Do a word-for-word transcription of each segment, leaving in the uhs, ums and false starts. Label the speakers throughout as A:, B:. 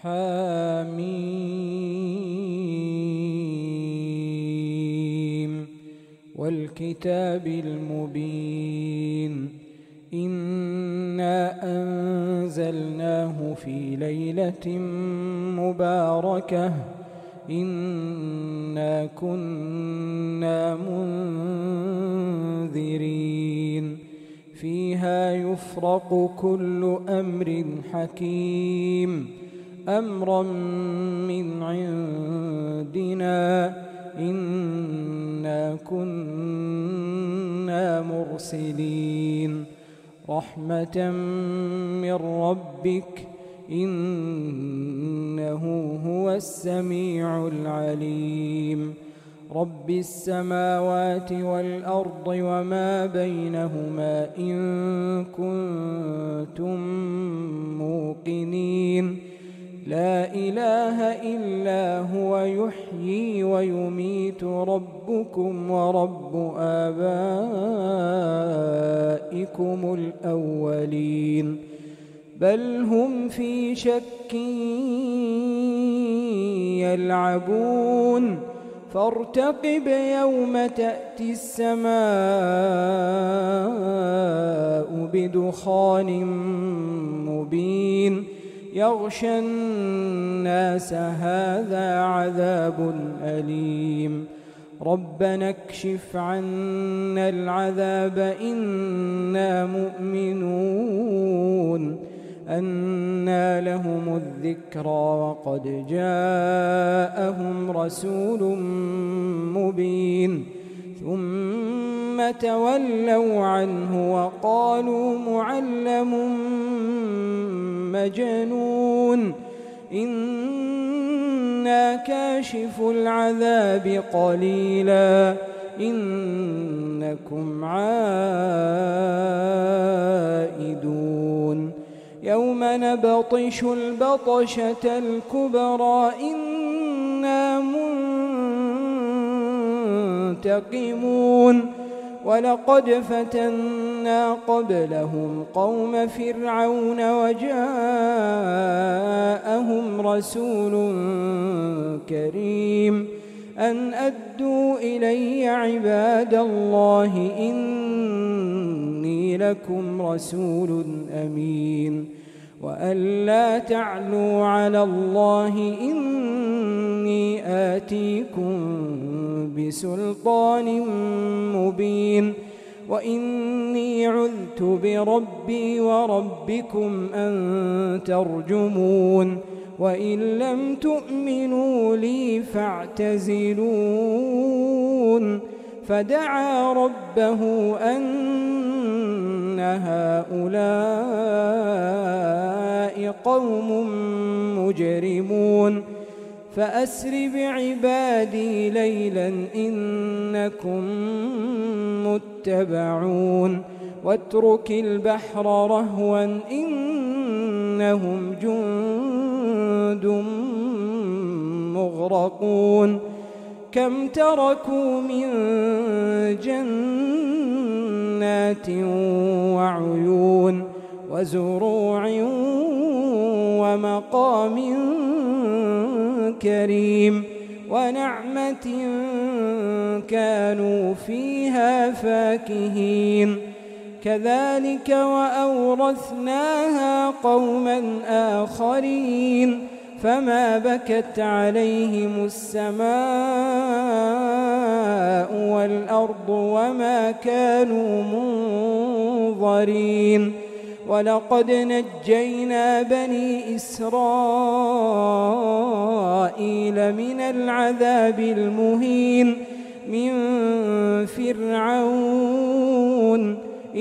A: حميم والكتاب المبين إنا أنزلناه في ليلة مباركة إنا كنا منذرين فيها يفرق كل أمر حكيم أمرا من عندنا إنا كنا مرسلين رحمة من ربك إنه هو السميع العليم رب السماوات والأرض وما بينهما إن كنتم موقنين لا إله إلا هو يحيي ويميت ربكم ورب آبائكم الأولين بل هم في شك يلعبون فارتقب يوم تأتي السماء بدخان مبين يغشى الناس هذا عذاب أليم ربنا اكشف عنا العذاب إنا مؤمنون أنى لهم الذكرى وقد جاءهم رسول مبين ثم تولوا عنه وقالوا معلم مجنون إنا كاشف العذاب قليلا إنكم عائدون يوم نبطش البطشة الكبرى إنا منتقمون ولقد فتنا قبلهم قوم فرعون وجاءهم رسول كريم أن أدوا إلي عباد الله إني لكم رسول أمين وأن لا تعلوا على الله إني آتيكم بسلطان مبين وإني عذت بربي وربكم أن ترجمون وإن لم تؤمنوا لي فاعتزلون فدعا ربه أن هؤلاء قوم مجرمون فأسر بعبادي ليلا إنكم متبعون واترك البحر رهوا إنهم جند مغرقون كم تركوا من جنات وعيون وزروع ومقام كريم ونعمة كانوا فيها فاكهين كذلك وأورثناها قوما آخرين فما بكت عليهم السماء والأرض وما كانوا منظرين ولقد نجينا بني إسرائيل من العذاب المهين من فرعون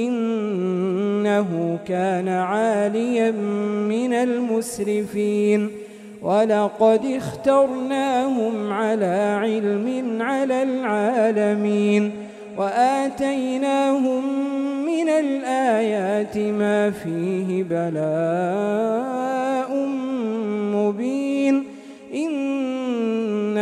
A: إنه كان عاليا من المسرفين ولقد اخترناهم على علم على العالمين وآتيناهم من الآيات ما فيه بلاء مبين إن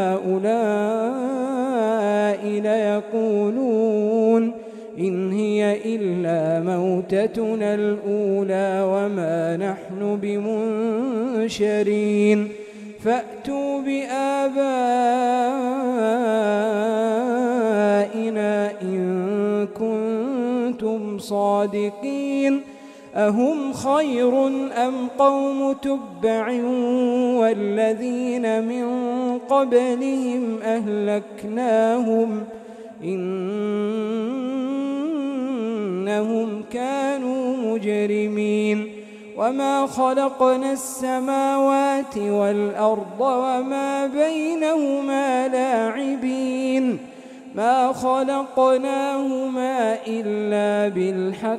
A: هؤلاء ليقولون إن هي إلا موتتنا الأولى وما نحن بمنشرين منشرين فأتوا بآبائنا إن كنتم صادقين أهم خير أم قوم تبع والذين من قبلهم أهلكناهم إنهم كانوا مجرمين وما خلقنا السماوات والأرض وما بينهما لاعبين ما خلقناهما إلا بالحق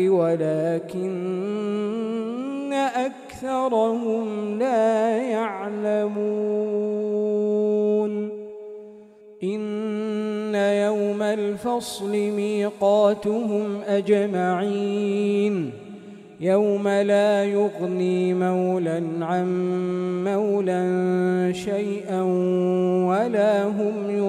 A: ولكن أكثرهم لا يعلمون إن يوم الفصل ميقاتهم أجمعين يوم لا يغني مولى عن مولى شيئا ولا هم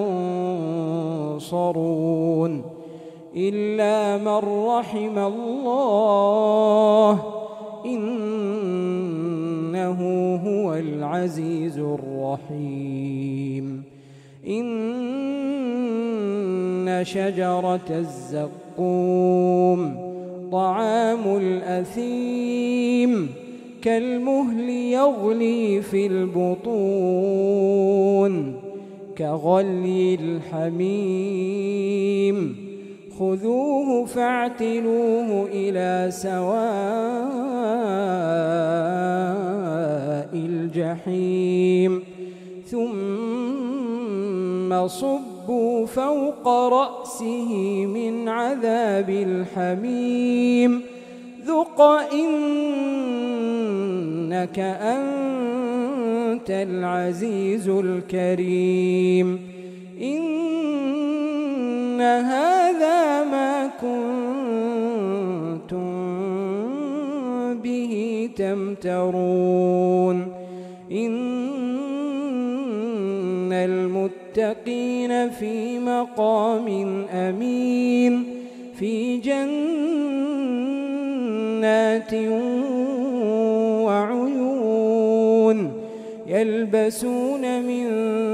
A: ينصرون إلا من رحم الله إنه هو العزيز الرحيم إن شجرة الزقوم طعام الأثيم كالمهل يغلي في البطون كغلي الحميم خذوه فاعتلوه إلى سواء الجحيم ثم صبوا فوق رأسه من عذاب الحميم ذق إنك أنت العزيز الكريم إن هذا ما كنتم به تمترون إن المتقين في مقام أمين في جنات وعيون يلبسون من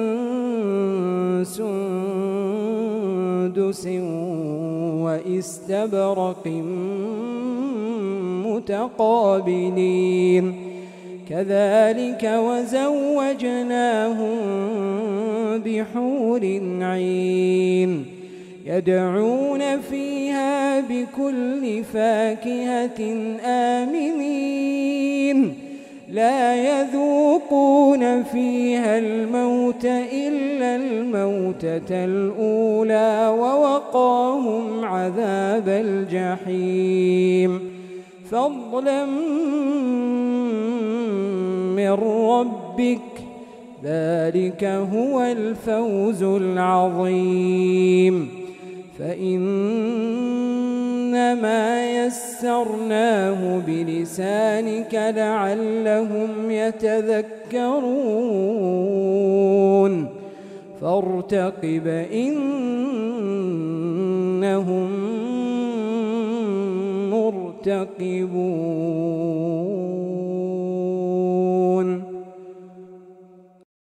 A: سندس وإستبرق متقابلين كذلك وزوجناهم بحور عين يدعون فيها بكل فاكهة آمنين لا يذوقون فيها الموت إلا الموتة الأولى ووقاهم عذاب الجحيم فضلا من ربك ذلك هو الفوز العظيم فإنما يسرناه بلسانك لعلهم يتذكرون فارتقب إنهم مرتقبون